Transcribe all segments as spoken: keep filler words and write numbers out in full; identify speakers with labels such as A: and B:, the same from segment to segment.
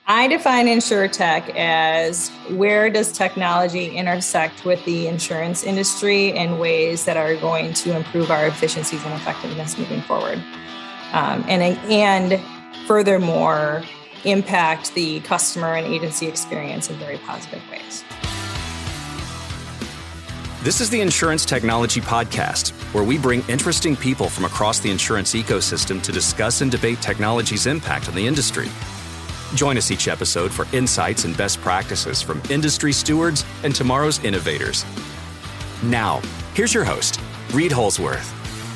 A: I define InsurTech as where does technology intersect with the insurance industry in ways that are going to improve our efficiencies and effectiveness moving forward. Um, and, and furthermore, impact the customer and agency experience in very positive ways.
B: This is the Insurance Technology Podcast, where we bring interesting people from across the insurance ecosystem to discuss and debate technology's impact on the industry. Join us each episode for insights and best practices from industry stewards and tomorrow's innovators. Now, here's your host, Reed Holsworth.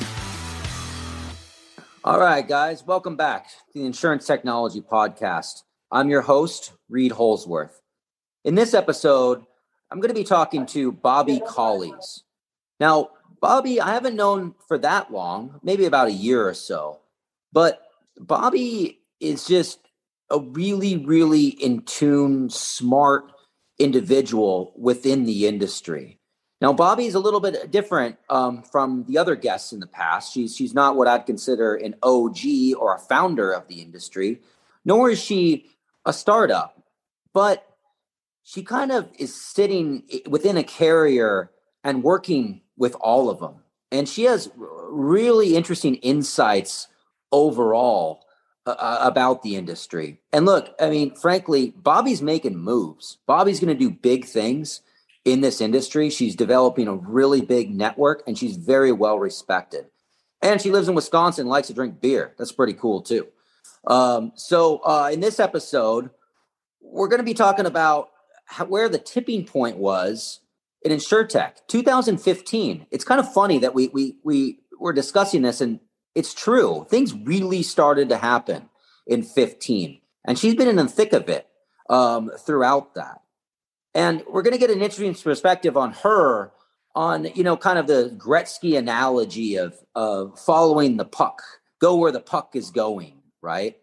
C: All right, guys, welcome back to the Insurance Technology Podcast. I'm your host, Reed Holsworth. In this episode, I'm going to be talking to Bobby Collies. Now, Bobby, I haven't known for that long, maybe about a year or so, but Bobby is just a really, really in tune, smart individual within the industry. Now, Bobby is a little bit different um, from the other guests in the past. She's she's not what I'd consider an O G or a founder of the industry, nor is she a startup, but she kind of is sitting within a carrier and working with all of them. And she has really interesting insights overall Uh, about the industry. And look, I mean, frankly, Bobby's making moves. Bobby's going to do big things in this industry. She's developing a really big network and she's very well respected. And she lives in Wisconsin, likes to drink beer. That's pretty cool too. Um, so uh, in this episode, we're going to be talking about how, where the tipping point was in InsurTech. two thousand fifteen. It's kind of funny that we we we were discussing this, and it's true. Things really started to happen in fifteen, and she's been in the thick of it um, throughout that. And we're going to get an interesting perspective on her, on, you know, kind of the Gretzky analogy of, of following the puck, go where the puck is going, right?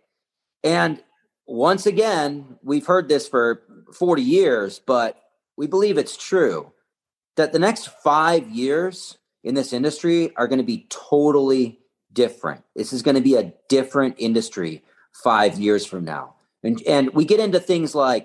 C: And once again, we've heard this for forty years, but we believe it's true that the next five years in this industry are going to be totally different. This is going to be a different industry five years from now. And and we get into things like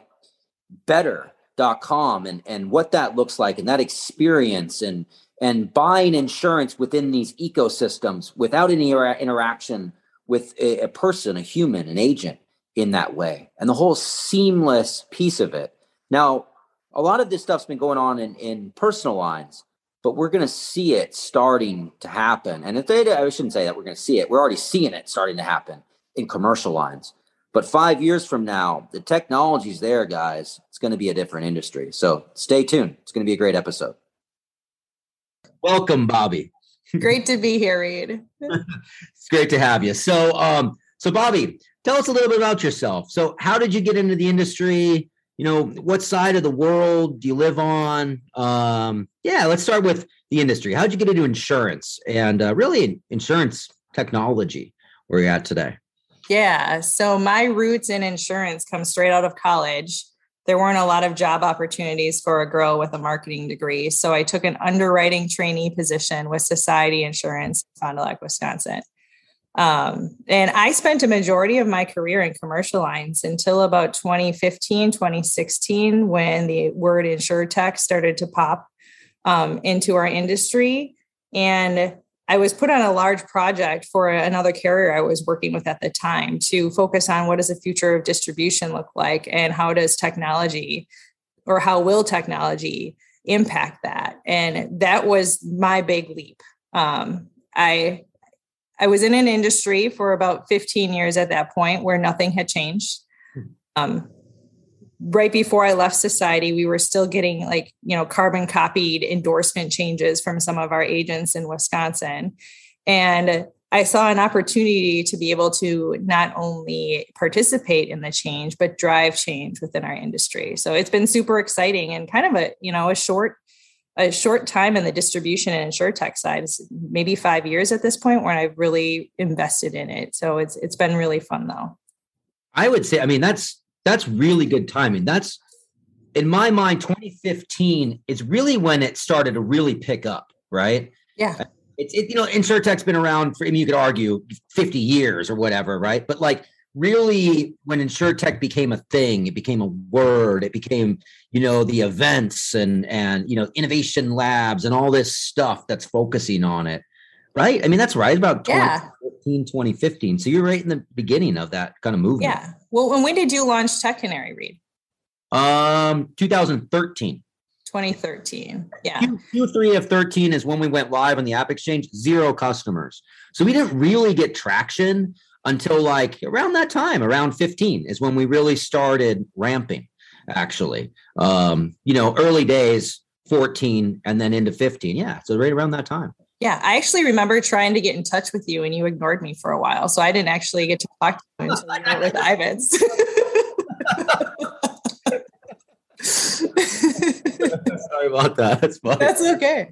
C: better dot com and, and what that looks like and that experience and, and buying insurance within these ecosystems without any inter- interaction with a, a person, a human, an agent in that way. And the whole seamless piece of it. Now, a lot of this stuff's been going on in, in personal lines, but we're going to see it starting to happen. And if they, I shouldn't say that we're going to see it. We're already seeing it starting to happen in commercial lines. But five years from now, the technology's there, guys. It's going to be a different industry. So stay tuned. It's going to be a great episode.
D: Welcome, Bobby.
A: Great to be here, Reed.
D: It's great to have you. So, um, so Bobby, tell us a little bit about yourself. So how did you get into the industry? You know, what side of the world do you live on? Um, yeah, let's start with the industry. How'd you get into insurance and uh, really insurance technology where you're at today?
A: Yeah, so my roots in insurance come straight out of college. There weren't a lot of job opportunities for a girl with a marketing degree. So I took an underwriting trainee position with Society Insurance, Fond du Lac, Wisconsin. Um, and I spent a majority of my career in commercial lines until about twenty fifteen, twenty sixteen, when the word InsurTech started to pop um, into our industry. And I was put on a large project for another carrier I was working with at the time to focus on what does the future of distribution look like and how does technology or how will technology impact that? And that was my big leap. Um, I I was in an industry for about fifteen years at that point where nothing had changed. Um, right before I left Society, we were still getting like, you know, carbon copied endorsement changes from some of our agents in Wisconsin. And I saw an opportunity to be able to not only participate in the change, but drive change within our industry. So it's been super exciting and kind of a, you know, a short a short time in the distribution and InsurTech side. It's maybe five years at this point when I've really invested in it. So it's it's been really fun though.
D: I would say, I mean, that's that's really good timing. That's, in my mind, twenty fifteen is really when it started to really pick up, right?
A: Yeah.
D: It's, it, you know, InsurTech's been around for, I mean, you could argue fifty years or whatever, right? But like really when InsurTech became a thing, it became a word, it became, you know, the events and, and, you know, innovation labs and all this stuff that's focusing on it. Right. I mean, that's right. About
A: Yeah.
D: twenty fourteen, twenty fifteen. So you're right in the beginning of that kind of movement.
A: Yeah. Well, and when did you launch Tech Canary, Reed?
D: Um, two thousand thirteen.
A: twenty thirteen. Yeah.
D: Q, Q three of thirteen is when we went live on the App Exchange, zero customers. So we didn't really get traction until like around that time, around fifteen is when we really started ramping, actually. Um, you know, early days, fourteen and then into fifteen. Yeah. So right around that time.
A: Yeah. I actually remember trying to get in touch with you and you ignored me for a while. So I didn't actually get to talk to you until you went with Ivans.
D: Sorry about that. That's fine.
A: That's okay.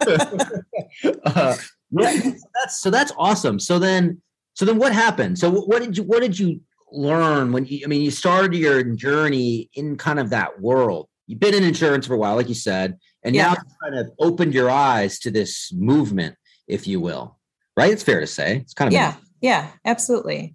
D: uh, yeah, that's so that's awesome. So then, so then, what happened? So what did you what did you learn when you? I mean, you started your journey in kind of that world. You've been in insurance for a while, like you said, and
A: Yeah.
D: now you kind of opened your eyes to this movement, if you will. Right? It's fair to say. It's kind of
A: yeah, yeah, absolutely.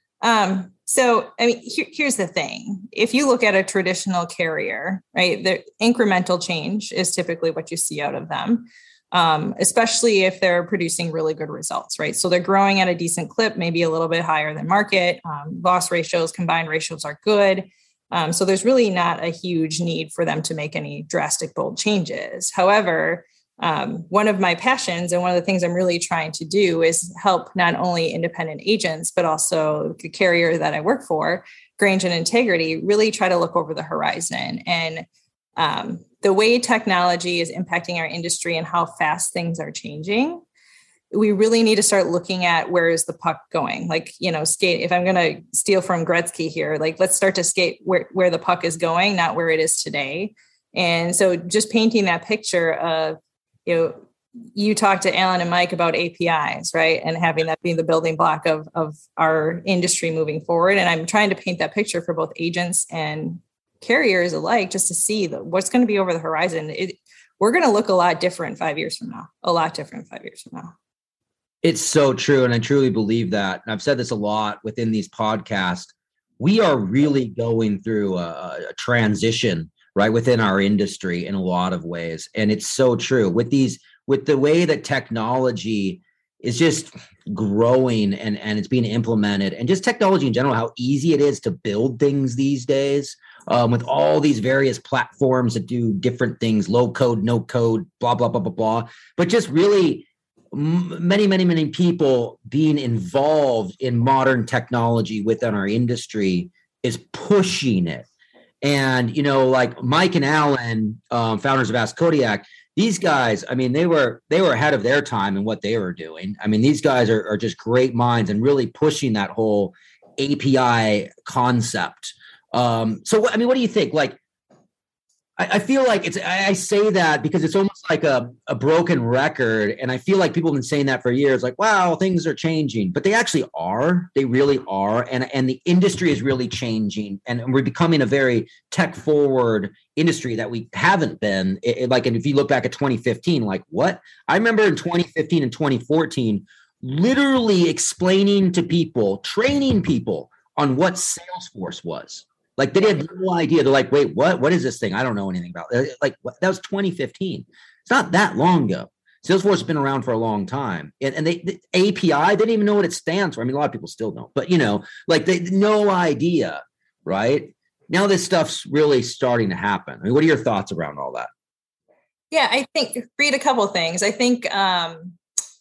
A: Um, so, I mean, here, here's the thing. If you look at a traditional carrier, right, the incremental change is typically what you see out of them, um, especially if they're producing really good results, right? So they're growing at a decent clip, maybe a little bit higher than market. Um, loss ratios, combined ratios are good. Um, so there's really not a huge need for them to make any drastic, bold changes. However, Um, one of my passions and one of the things I'm really trying to do is help not only independent agents, but also the carrier that I work for, Grange and Integrity, really try to look over the horizon. And um, the way technology is impacting our industry and how fast things are changing, we really need to start looking at where is the puck going? Like, you know, skate, if I'm going to steal from Gretzky here, like, let's start to skate where, where the puck is going, not where it is today. And so just painting that picture of, you know, you talked to Alan and Mike about A P Is, right? And having that being the building block of, of our industry moving forward. And I'm trying to paint that picture for both agents and carriers alike, just to see the, what's going to be over the horizon. It, we're going to look a lot different five years from now, a lot different five years from now.
D: It's so true. And I truly believe that. And I've said this a lot within these podcasts. We are really going through a, a transition right within our industry in a lot of ways. And it's so true with these, with the way that technology is just growing and, and it's being implemented, and just technology in general, how easy it is to build things these days, um, with all these various platforms that do different things, low code, no code, blah, blah, blah, blah, blah. But just really many, many, many people being involved in modern technology within our industry is pushing it. And, you know, like Mike and Alan, um, founders of Ask Kodiak, these guys, I mean, they were they were ahead of their time in what they were doing. I mean, these guys are, are just great minds and really pushing that whole A P I concept. Um, so, I mean, what do you think? Like, I, I feel like it's, I, I say that because it's almost like a, a broken record. And I feel like people have been saying that for years, like, wow, things are changing, but they actually are. They really are. And, and the industry is really changing. And we're becoming a very tech forward industry that we haven't been. It, it, like, and if you look back at twenty fifteen, like what? I remember in twenty fifteen and twenty fourteen, literally explaining to people, training people on what Salesforce was. Like they had no idea. They're like, wait, what? What is this thing? I don't know anything about it. Like what? That was twenty fifteen. It's not that long ago. Salesforce has been around for a long time. And, and they, the A P I, they didn't even know what it stands for. I mean, a lot of people still don't, but you know, like they no idea, right? Now this stuff's really starting to happen. I mean, what are your thoughts around all that?
A: Yeah, I think read a couple of things. I think um,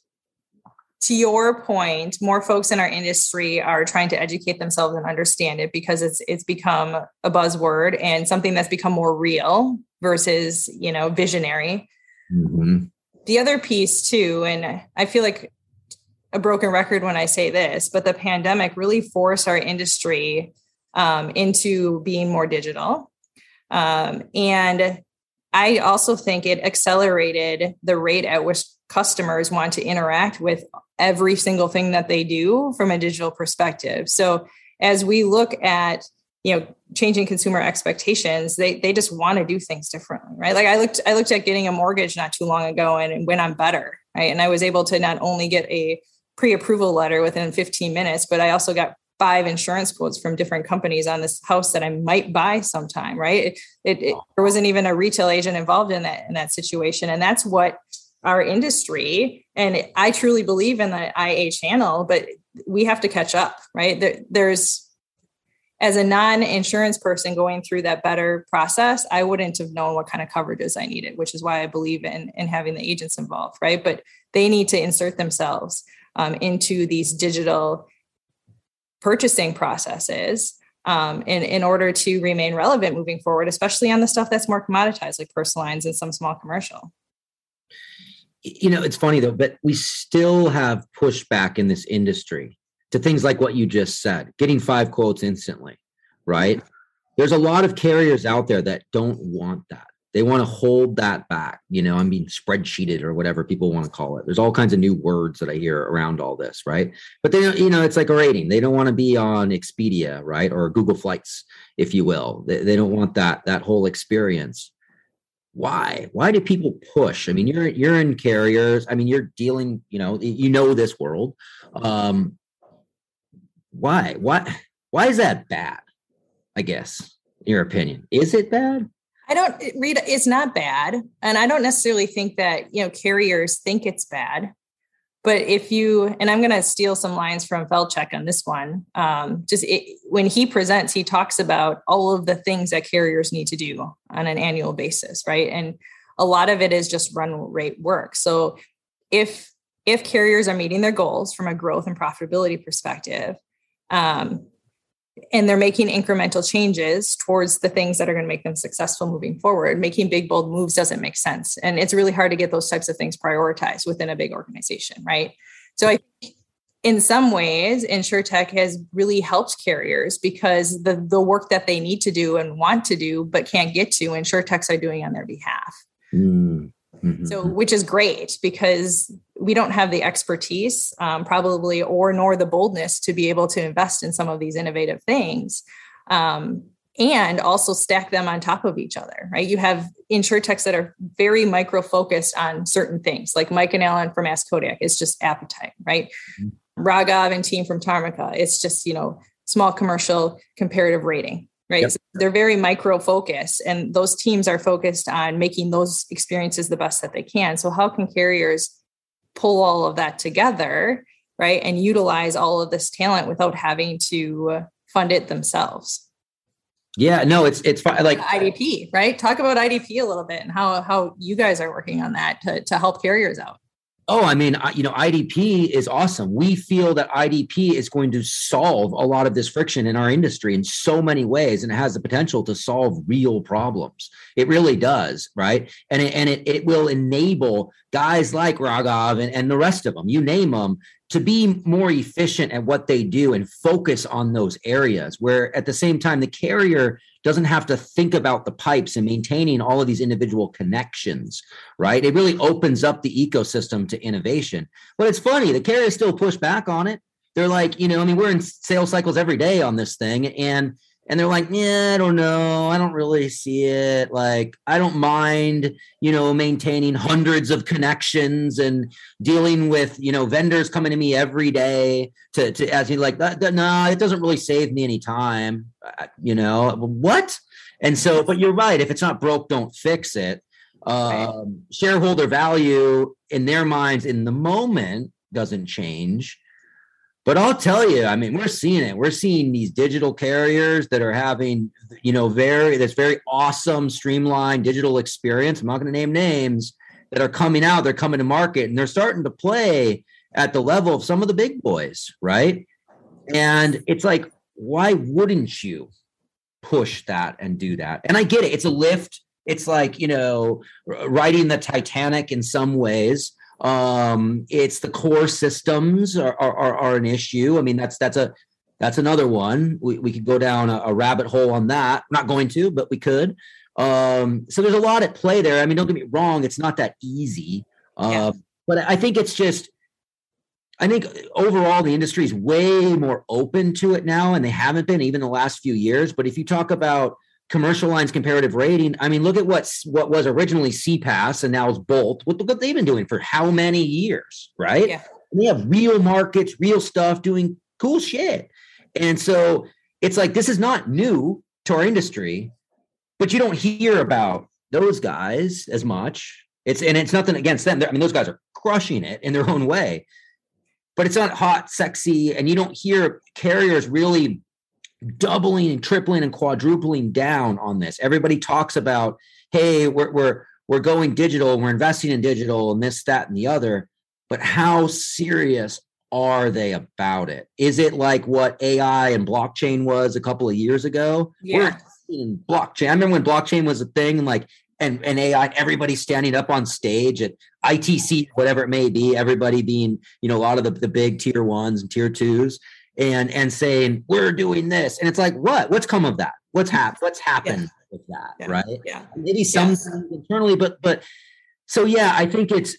A: to your point, more folks in our industry are trying to educate themselves and understand it because it's it's become a buzzword and something that's become more real versus, you know, visionary.
D: Mm-hmm.
A: The other piece too, and I feel like a broken record when I say this, but the pandemic really forced our industry um, into being more digital. Um, and I also think it accelerated the rate at which customers want to interact with every single thing that they do from a digital perspective. So as we look at, you know, changing consumer expectations, they they just want to do things differently, right? Like I looked, I looked at getting a mortgage not too long ago and, and went on Better, right? And I was able to not only get a pre-approval letter within fifteen minutes, but I also got five insurance quotes from different companies on this house that I might buy sometime, right? It, it, it, there wasn't even a retail agent involved in that, in that situation. And that's what our industry, and I truly believe in the I A channel, but we have to catch up, right? There, there's, as a non-insurance person going through that better process, I wouldn't have known what kind of coverages I needed, which is why I believe in, in having the agents involved, right? But they need to insert themselves um, into these digital purchasing processes um, in, in order to remain relevant moving forward, especially on the stuff that's more commoditized, like personal lines and some small commercial.
D: You know, it's funny though, but we still have pushback in this industry to things like what you just said, getting five quotes instantly, right? There's a lot of carriers out there that don't want that. They want to hold that back. You know, I mean, spreadsheeted or whatever people want to call it. There's all kinds of new words that I hear around all this, right? But they don't, you know, it's like a rating. They don't want to be on Expedia, right? Or Google Flights, if you will. They, they don't want that, that whole experience. Why? Why do people push? I mean, you're you're in carriers. I mean, you're dealing, you know, you know this world. Um, why? Why? Why is that bad? I guess, in your opinion. Is it bad?
A: I don't read. It's not bad. And I don't necessarily think that, you know, carriers think it's bad. But if you, and I'm going to steal some lines from Velchek on this one, um, just it, when he presents, he talks about all of the things that carriers need to do on an annual basis, right? And a lot of it is just run rate work. So if if carriers are meeting their goals from a growth and profitability perspective, um, and they're making incremental changes towards the things that are going to make them successful moving forward, making big, bold moves doesn't make sense. And it's really hard to get those types of things prioritized within a big organization, right? So I think in some ways, InsurTech has really helped carriers because the, the work that they need to do and want to do, but can't get to, InsurTechs are doing on their behalf. Mm-hmm. So, which is great because we don't have the expertise um, probably, or nor the boldness to be able to invest in some of these innovative things um, and also stack them on top of each other, right? You have InsurTechs that are very micro focused on certain things, like Mike and Alan from Ask Kodiak is just appetite, right? Mm-hmm. Raghav and team from Tarmika, it's just, you know, small commercial comparative rating. Right. Yep. So they're very micro focused, and those teams are focused on making those experiences the best that they can. So how can carriers pull all of that together, right, and utilize all of this talent without having to fund it themselves?
D: Yeah, no, it's it's like
A: I D P, right? Talk about I D P a little bit and how how you guys are working on that to to help carriers out.
D: Oh, I mean, you know, I D P is awesome. We feel that I D P is going to solve a lot of this friction in our industry in so many ways, and it has the potential to solve real problems. It really does, right? And it, and it, it will enable guys like Raghav and, and the rest of them, you name them, to be more efficient at what they do and focus on those areas where at the same time, the carrier doesn't have to think about the pipes and maintaining all of these individual connections, right? It really opens up the ecosystem to innovation. But it's funny, the carriers still push back on it. They're like, you know, I mean, we're in sales cycles every day on this thing. And and they're like, yeah, I don't know. I don't really see it. Like, I don't mind, you know, maintaining hundreds of connections and dealing with, you know, vendors coming to me every day to, to as you like, that, that, no, it doesn't really save me any time, you know, what? And so, but you're right. If it's not broke, don't fix it. Um, shareholder value in their minds in the moment doesn't change. But I'll tell you, I mean, we're seeing it. We're seeing these digital carriers that are having, you know, very, this very awesome, streamlined digital experience. I'm not going to name names that are coming out. They're coming to market and they're starting to play at the level of some of the big boys, right? And it's like, why wouldn't you push that and do that? And I get it. It's a lift. It's like, you know, riding the Titanic in some ways. Um, it's the core systems are, are, are an issue. I mean, that's, that's a, that's another one. We, we could go down a, a rabbit hole on that. I'm not going to, but we could. Um, so there's a lot at play there. I mean, don't get me wrong. It's not that easy. Uh, yeah. But I think it's just, I think overall the industry is way more open to it now, and they haven't been even the last few years. But if you talk about commercial lines comparative rating, I mean, look at what's what was originally C PAS and now is Bolt. What, what they've been doing for how many years, right? Yeah. And they have real markets, real stuff, doing cool shit. And so it's like, this is not new to our industry, but you don't hear about those guys as much. It's, and it's nothing against them. I mean, those guys are crushing it in their own way, but it's not hot, sexy. And you don't hear carriers really doubling and tripling and quadrupling down on this. Everybody talks about, hey, we're, we're, we're going digital, we're investing in digital and this, that, and the other, but how serious are they about it? Is it like what A I and blockchain was a couple of years ago?
A: Yeah.
D: We're in blockchain. I remember when blockchain was a thing and like, and, and A I, everybody standing up on stage at I T C, whatever it may be, everybody being, you know, a lot of the, the big tier ones and tier twos and, and saying, we're doing this. And it's like, what, what's come of that? What's happened? What's happened yeah. with that?
A: Yeah.
D: Right.
A: Yeah.
D: Maybe some yes. internally, but, but so, yeah, I think it's,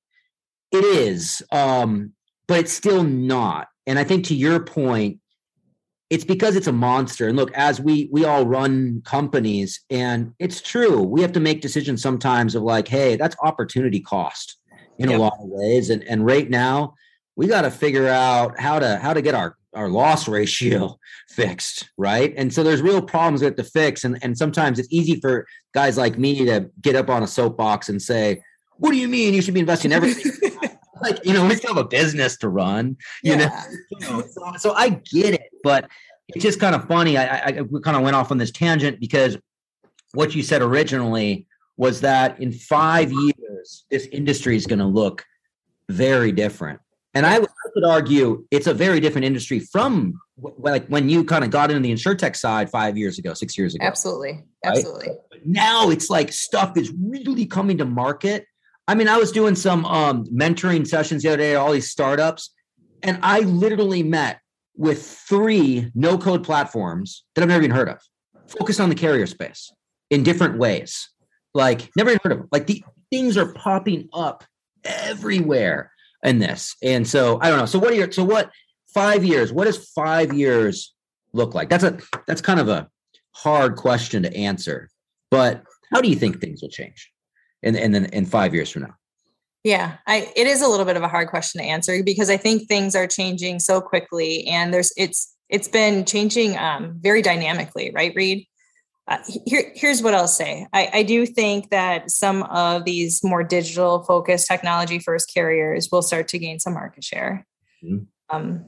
D: it is, um, but it's still not. And I think to your point, it's because it's a monster. And look, as we we all run companies, and it's true, we have to make decisions sometimes of like, hey, that's opportunity cost in yep. a lot of ways. And and right now, we got to figure out how to how to get our, our loss ratio fixed, right? And so there's real problems we have to fix. And, and sometimes it's easy for guys like me to get up on a soapbox and say, what do you mean you should be investing everything? Like, you know, we still have a business to run, you, yeah. know? you know, so, so I get it, but it's just kind of funny. I, I we kind of went off on this tangent because what you said originally was that in five years, this industry is going to look very different. And I would, I would argue it's a very different industry from w- like when you kind of got into the InsurTech side five years ago, six years ago.
A: Absolutely.
D: Right?
A: Absolutely.
D: But now it's like stuff is really coming to market. I mean, I was doing some um, mentoring sessions the other day, all these startups, and I literally met with three no-code platforms that I've never even heard of, focused on the carrier space in different ways. Like, never even heard of them. Like, the things are popping up everywhere in this. And so, I don't know. So what are your, so what, five years, what does five years look like? That's a, that's kind of a hard question to answer, but how do you think things will change? And and then in five years from now?
A: Yeah, I, it is a little bit of a hard question to answer because I think things are changing so quickly, and there's it's it's been changing um, very dynamically, right, Reed? Uh, here, here's what I'll say. I, I do think that some of these more digital focused technology first carriers will start to gain some market share. Mm-hmm. Um,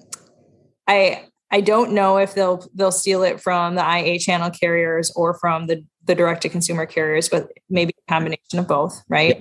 A: I I don't know if they'll they'll steal it from the I A channel carriers or from the the direct to consumer carriers, but maybe a combination of both, right?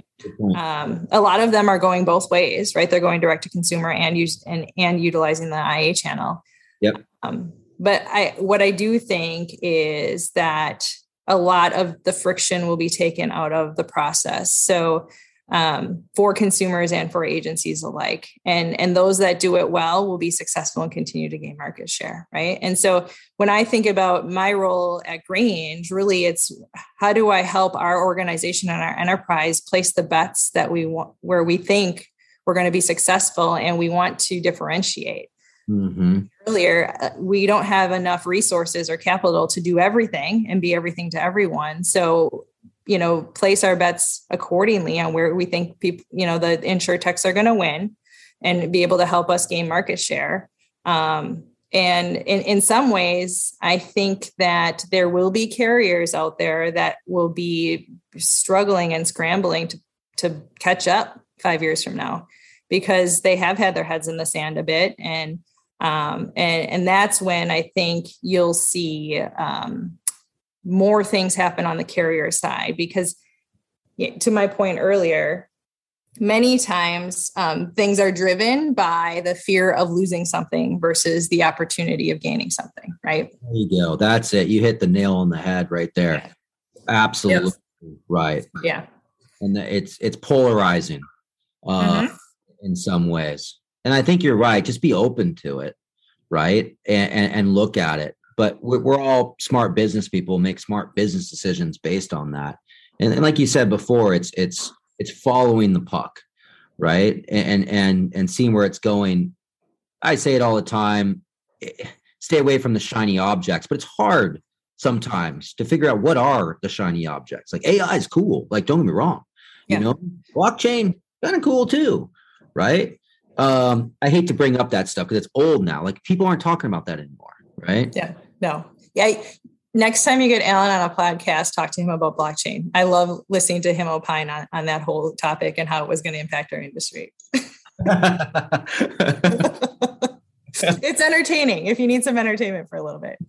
A: Um, a lot of them are going both ways, right? They're going direct to consumer and use and, and utilizing the I A channel.
D: Yep.
A: Um, but I, what I do think is that a lot of the friction will be taken out of the process. So um, for consumers and for agencies alike. And, and those that do it well will be successful and continue to gain market share, right? And so when I think about my role at Grange, really it's how do I help our organization and our enterprise place the bets that we want, where we think we're going to be successful and we want to differentiate. Mm-hmm. Earlier, we don't have enough resources or capital to do everything and be everything to everyone. So you know, place our bets accordingly on where we think people, you know, the InsurTechs are going to win and be able to help us gain market share. Um, and in, in some ways, I think that there will be carriers out there that will be struggling and scrambling to, to catch up five years from now because they have had their heads in the sand a bit. And, um, and, and that's when I think you'll see, um, more things happen on the carrier side, because to my point earlier, many times um, things are driven by the fear of losing something versus the opportunity of gaining something, right?
D: There you go. That's it. You hit the nail on the head right there. Yeah. Absolutely. Yep. Right.
A: Yeah.
D: And it's, it's polarizing uh, mm-hmm. in some ways. And I think you're right. Just be open to it. Right. And, and, and look at it. But we're all smart business people, make smart business decisions based on that. And, and like you said before, it's it's it's following the puck, right? And and and seeing where it's going. I say it all the time: stay away from the shiny objects. But it's hard sometimes to figure out what are the shiny objects. Like A I is cool. Like don't get me wrong, yeah. you know, blockchain kind of cool too, right? Um, I hate to bring up that stuff because it's old now. Like people aren't talking about that anymore. right?
A: Yeah, no. Yeah. Next time you get Alan on a podcast, talk to him about blockchain. I love listening to him opine on, on that whole topic and how it was going to impact our industry. It's entertaining if you need some entertainment for a little bit.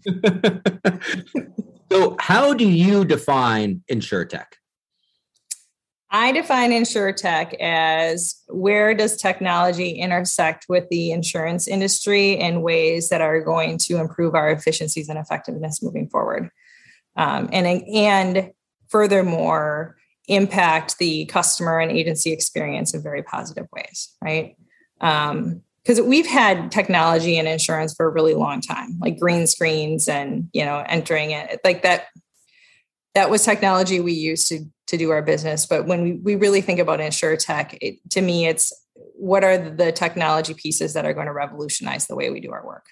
D: So how do you define InsurTech?
A: I define InsurTech as where does technology intersect with the insurance industry in ways that are going to improve our efficiencies and effectiveness moving forward. Um, and, and furthermore, impact the customer and agency experience in very positive ways, right? Um, because we've had technology in insurance for a really long time, like green screens and, you know, entering it like that. That was technology we used to, to do our business. But when we, we really think about InsurTech, it, to me, it's what are the technology pieces that are going to revolutionize the way we do our work?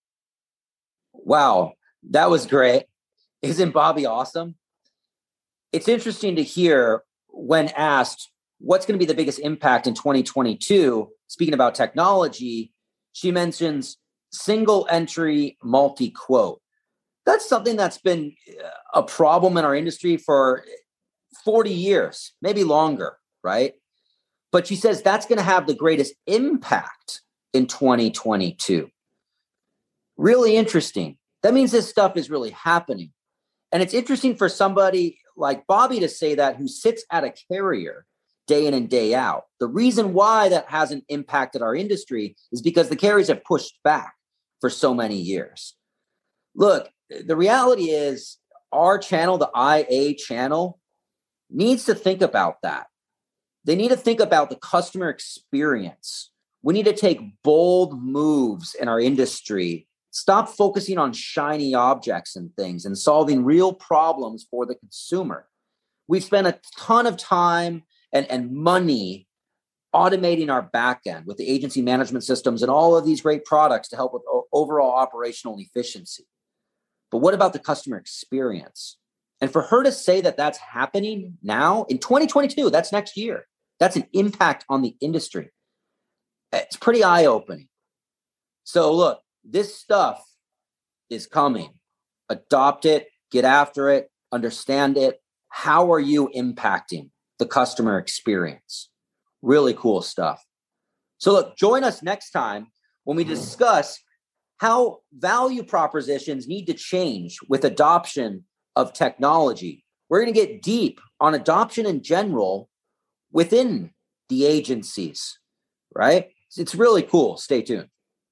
C: Wow, that was great. Isn't Bobby awesome? It's interesting to hear when asked, what's going to be the biggest impact in twenty twenty-two? Speaking about technology, she mentions single entry multi-quote. That's something that's been a problem in our industry for forty years, maybe longer, right? But she says that's going to have the greatest impact in twenty twenty-two. Really interesting. That means this stuff is really happening. And it's interesting for somebody like Bobby to say that, who sits at a carrier day in and day out. The reason why that hasn't impacted our industry is because the carriers have pushed back for so many years. Look, the reality is our channel, the I A channel, needs to think about that. They need to think about the customer experience. We need to take bold moves in our industry. Stop focusing on shiny objects and things and solving real problems for the consumer. We've spent a ton of time and, and money automating our back end with the agency management systems and all of these great products to help with overall operational efficiency. But what about the customer experience? And for her to say that that's happening now in twenty twenty-two, that's next year, that's an impact on the industry. It's pretty eye-opening. So look, this stuff is coming. Adopt it, get after it, understand it. How are you impacting the customer experience? Really cool stuff. So look, join us next time when we discuss how value propositions need to change with adoption of technology. We're going to get deep on adoption in general within the agencies, right? It's really cool. Stay tuned.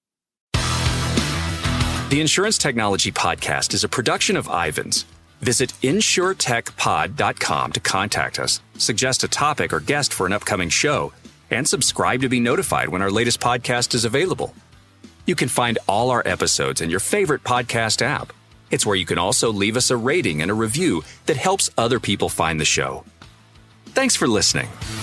B: The Insurance Technology Podcast is a production of Ivans. Visit insure tech pod dot com to contact us, suggest a topic or guest for an upcoming show, and subscribe to be notified when our latest podcast is available. You can find all our episodes in your favorite podcast app. It's where you can also leave us a rating and a review that helps other people find the show. Thanks for listening.